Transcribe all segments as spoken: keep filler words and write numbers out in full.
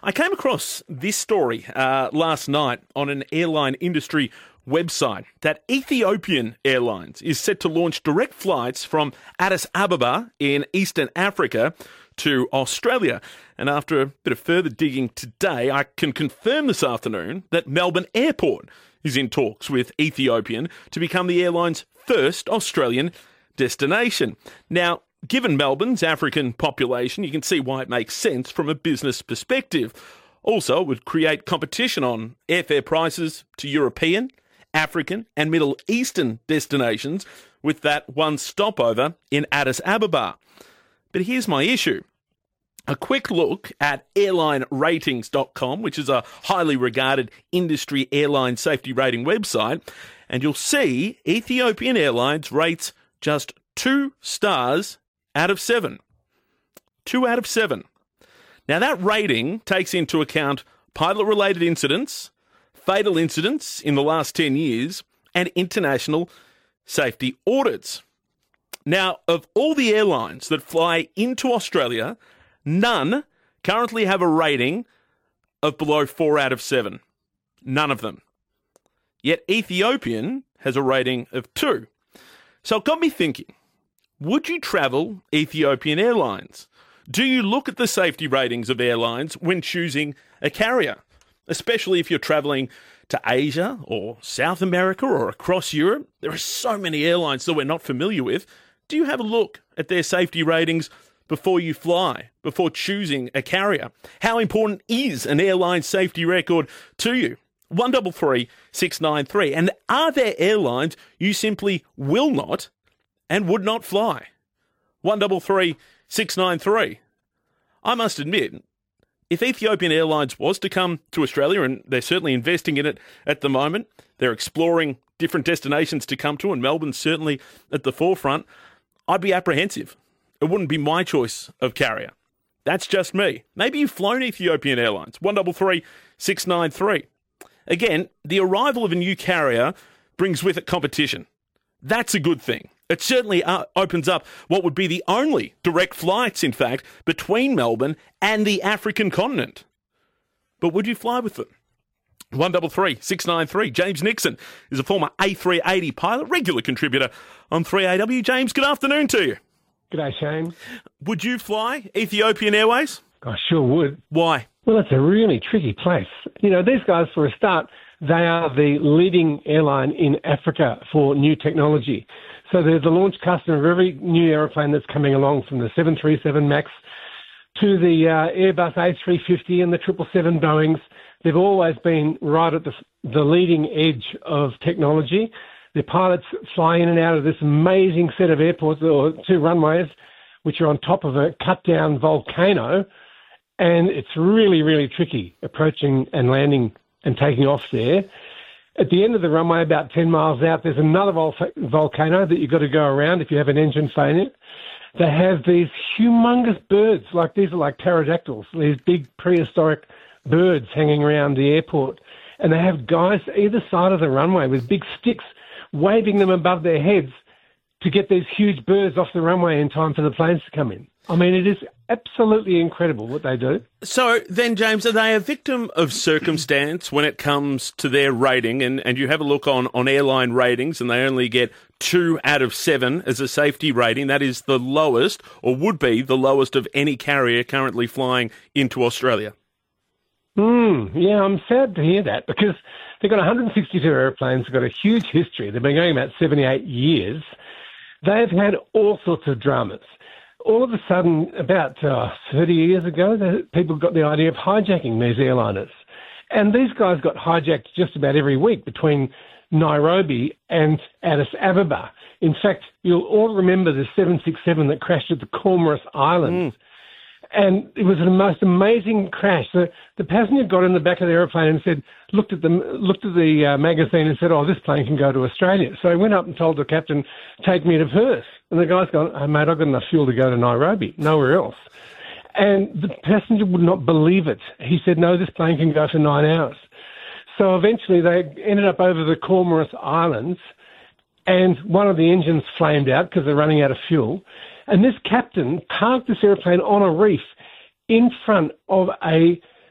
I came across this story uh, last night on an airline industry website that Ethiopian Airlines is set to launch direct flights from Addis Ababa in Eastern Africa to Australia. And after a bit of further digging today, I can confirm this afternoon that Melbourne Airport is in talks with Ethiopian to become the airline's first Australian destination. Now, given Melbourne's African population, you can see why it makes sense from a business perspective. Also, it would create competition on airfare prices to European, African and Middle Eastern destinations with that one stopover in Addis Ababa. But here's my issue. A quick look at airline ratings dot com, which is a highly regarded industry airline safety rating website, and you'll see Ethiopian Airlines rates just two stars out of seven. Two out of seven. Now, that rating takes into account pilot-related incidents, fatal incidents in the last ten years, and international safety audits. Now, of all the airlines that fly into Australia, none currently have a rating of below four out of seven. None of them. Yet Ethiopian has a rating of two. So it got me thinking, would you travel Ethiopian Airlines? Do you look at the safety ratings of airlines when choosing a carrier? Especially if you're travelling to Asia or South America or across Europe. There are so many airlines that we're not familiar with. Do you have a look at their safety ratings before you fly, before choosing a carrier? How important is an airline safety record to you? one three three, six nine three. And are there airlines you simply will not and would not fly? one three three, six nine three. I must admit, if Ethiopian Airlines was to come to Australia, and they're certainly investing in it at the moment, they're exploring different destinations to come to, and Melbourne's certainly at the forefront, I'd be apprehensive. It wouldn't be my choice of carrier. That's just me. Maybe you've flown Ethiopian Airlines. one three three, six nine three. Again, the arrival of a new carrier brings with it competition. That's a good thing. It certainly uh, opens up what would be the only direct flights, in fact, between Melbourne and the African continent. But would you fly with them? one three three, six nine three. James Nixon is a former A three eighty pilot, regular contributor on three A W. James, good afternoon to you. G'day, Shane. Would you fly Ethiopian Airways? I sure would. Why? Well, it's a really tricky place. You know, these guys, for a start, they are the leading airline in Africa for new technology. So they're the launch customer of every new aeroplane that's coming along, from the seven thirty-seven MAX to the uh, Airbus A three fifty and the triple seven Boeings. They've always been right at the, the leading edge of technology. The pilots fly in and out of this amazing set of airports, or two runways, which are on top of a cut-down volcano. And it's really, really tricky approaching and landing and taking off there. At the end of the runway, about ten miles out, there's another vol- volcano that you've got to go around if you have an engine failure. They have these humongous birds, like these are like pterodactyls, these big prehistoric birds hanging around the airport. And they have guys either side of the runway with big sticks waving them above their heads to get these huge birds off the runway in time for the planes to come in. I mean, it is absolutely incredible what they do. So then, James, are they a victim of circumstance when it comes to their rating? And, and you have a look on, on airline ratings, and they only get two out of seven as a safety rating. That is the lowest, or would be the lowest of any carrier currently flying into Australia. Mm, yeah, I'm sad to hear that, because they've got one hundred sixty-two airplanes. They've got a huge history. They've been going about seventy-eight years. They've had all sorts of dramas. All of a sudden, about uh, thirty years ago, the, people got the idea of hijacking these airliners. And these guys got hijacked just about every week between Nairobi and Addis Ababa. In fact, you'll all remember the seven sixty-seven that crashed at the Comoros Islands. Mm. And it was the most amazing crash. The, the passenger got in the back of the aeroplane and said, looked at the looked at the uh, magazine and said, "Oh, this plane can go to Australia." So he went up and told the captain, "Take me to Perth." And the guy's gone, "Oh, mate, I've got enough fuel to go to Nairobi, nowhere else." And the passenger would not believe it. He said, "No, this plane can go for nine hours." So eventually they ended up over the Comoros Islands, and one of the engines flamed out because they're running out of fuel. And this captain parked this airplane on a reef in front of a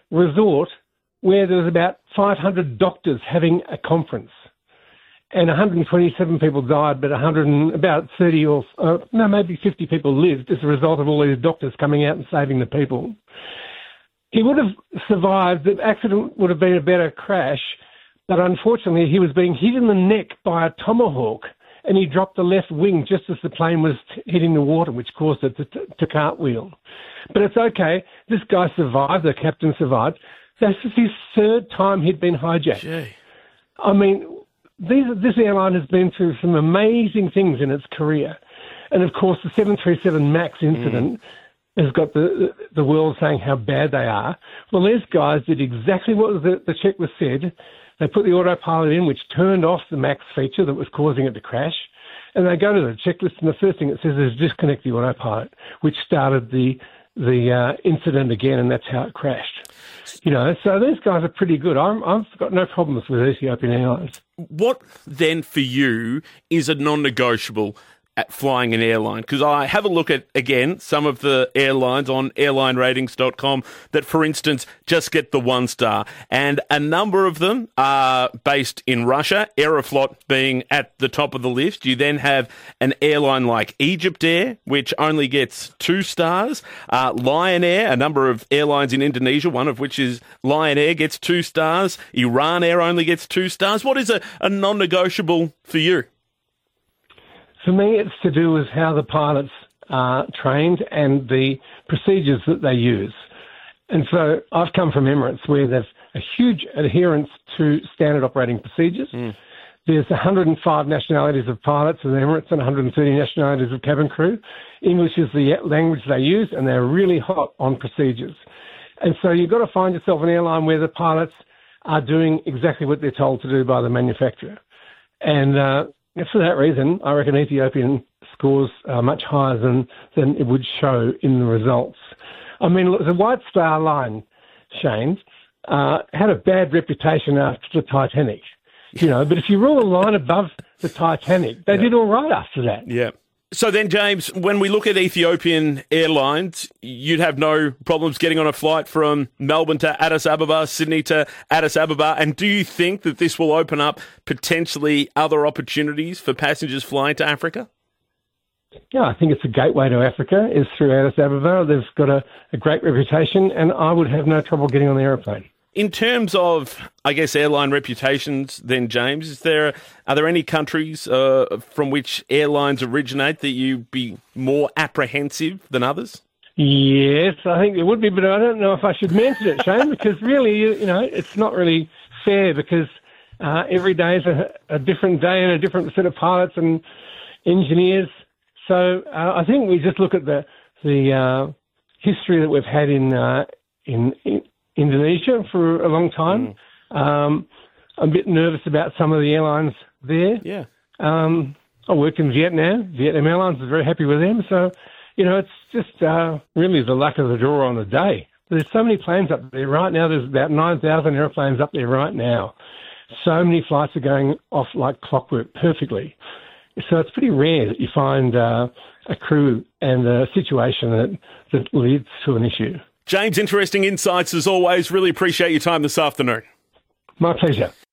resort where there was about five hundred doctors having a conference. And one hundred twenty-seven people died, but one hundred and about thirty or uh, no, maybe fifty people lived as a result of all these doctors coming out and saving the people. He would have survived. The accident would have been a better crash, but unfortunately, he was being hit in the neck by a tomahawk, and he dropped the left wing just as the plane was t- hitting the water, which caused it to, t- to cartwheel. But it's okay. This guy survived. The captain survived. This is his third time he'd been hijacked. Gee. I mean, these, this airline has been through some amazing things in its career. And, of course, the seven thirty-seven MAX incident mm. has got the, the world saying how bad they are. Well, these guys did exactly what the, the checklist said. They put the autopilot in, which turned off the MAX feature that was causing it to crash. And they go to the checklist, and the first thing it says is disconnect the autopilot, which started the the uh, incident again, and that's how it crashed. You know, so these guys are pretty good. I'm, I've got no problems with Ethiopian Airlines. What then for you is a non-negotiable at flying an airline? Because I have a look at, again, some of the airlines on airline ratings dot com that, for instance, just get the one star. And a number of them are based in Russia, Aeroflot being at the top of the list. You then have an airline like Egypt Air, which only gets two stars. Uh, Lion Air, a number of airlines in Indonesia, one of which is Lion Air, gets two stars. Iran Air only gets two stars. What is a, a non-negotiable for you? For me, it's to do with how the pilots are trained and the procedures that they use. And so I've come from Emirates, where there's a huge adherence to standard operating procedures. Mm. There's one hundred five nationalities of pilots in Emirates and one hundred thirty nationalities of cabin crew. English is the language they use, and they're really hot on procedures. And so you've got to find yourself an airline where the pilots are doing exactly what they're told to do by the manufacturer. And uh, for that reason, I reckon Ethiopian scores are much higher than, than it would show in the results. I mean, look, the White Star Line, Shane, uh, had a bad reputation after the Titanic, you know, but if you rule a line above the Titanic, they yeah. did all right after that. Yeah. So then, James, when we look at Ethiopian Airlines, you'd have no problems getting on a flight from Melbourne to Addis Ababa, Sydney to Addis Ababa. And do you think that this will open up potentially other opportunities for passengers flying to Africa? Yeah, I think it's a gateway to Africa, is through Addis Ababa. They've got a, a great reputation, and I would have no trouble getting on the aeroplane. In terms of, I guess, airline reputations, then, James, is there are there any countries uh, from which airlines originate that you'd be more apprehensive than others? Yes, I think there would be, but I don't know if I should mention it, Shane, because really, you, you know, it's not really fair, because uh, every day is a, a different day and a different set of pilots and engineers. So uh, I think we just look at the the uh, history that we've had in uh, in. in Indonesia for a long time. Mm. Um, I'm a bit nervous about some of the airlines there. Yeah. Um, I worked in Vietnam. Vietnam Airlines was very happy with them. So, you know, it's just uh, really the luck of the draw on the day. There's so many planes up there right now. There's about nine thousand airplanes up there right now. So many flights are going off like clockwork perfectly. So it's pretty rare that you find uh, a crew and a situation that, that leads to an issue. James, interesting insights as always. Really appreciate your time this afternoon. My pleasure.